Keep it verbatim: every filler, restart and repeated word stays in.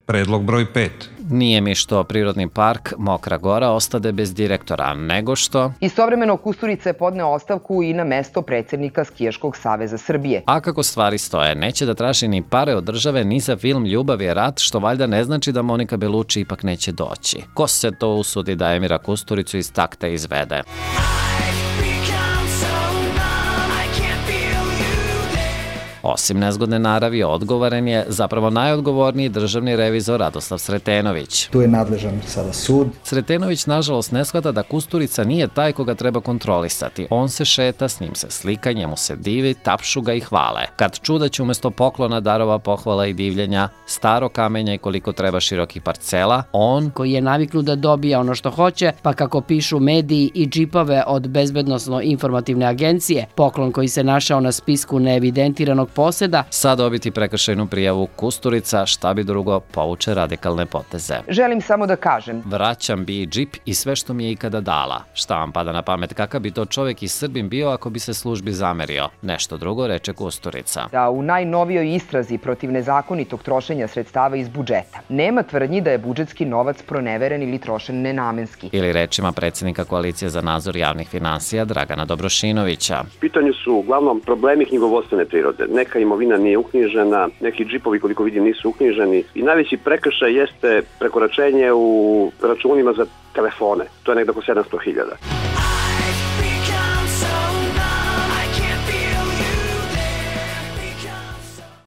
Predlog broj pet. Nije mi što Prirodni park Mokra Gora ostade bez direktora, nego što... Istovremeno Kusturica je podneo ostavku i na mesto predsjednika Skijaškog saveza Srbije. A kako stvari stoje, neće da traži ni pare od države ni za film Ljubav je rat, što valjda ne znači da Monika Belucci ipak neće doći. Ko se to usudi da Emira Kusturicu iz takta izvede? Osim nezgodne naravi, odgovoren je zapravo najodgovorniji državni revizor Radoslav Sretenović. Tu je nadležan sada sud. Sretenović nažalost ne shvata da Kusturica nije taj koga treba kontrolisati. On se šeta, s njim se slika, njemu se divi, tapšu ga i hvale. Kad čuda će umesto poklona, darova, pohvala i divljenja, staro kamenja i koliko treba širokih parcela, on, koji je naviknu da dobija ono što hoće, pa kako pišu mediji i džipove od bezbednosno-informativne agencije, poklon koji se našao na spisku neevidentiranog poseda, sad dobiti prekršajnu prijavu Kusturica, šta bi drugo, povuče radikalne poteze. Želim samo da kažem. Vraćam bi džip i sve što mi je ikada dala. Šta vam pada na pamet, kakav bi to čovjek i Srbin bio ako bi se službi zamerio? Nešto drugo, reče Kusturica. Da u najnovijoj istrazi protiv nezakonitog trošenja sredstava iz budžeta nema tvrdnji da je budžetski novac proneveren ili trošen nenamenski. Ili rečima predsjednika Koalicije za nadzor javnih finansija Dragana Dobrošinovića. U pitanju su uglavnom problemi knjigovodstvene prirode. Neka imovina nije uknjižena, neki džipovi koliko vidim nisu uknjiženi i najveći prekršaj jeste prekoračenje u računima za telefone. To je nekako sedamsto hiljada.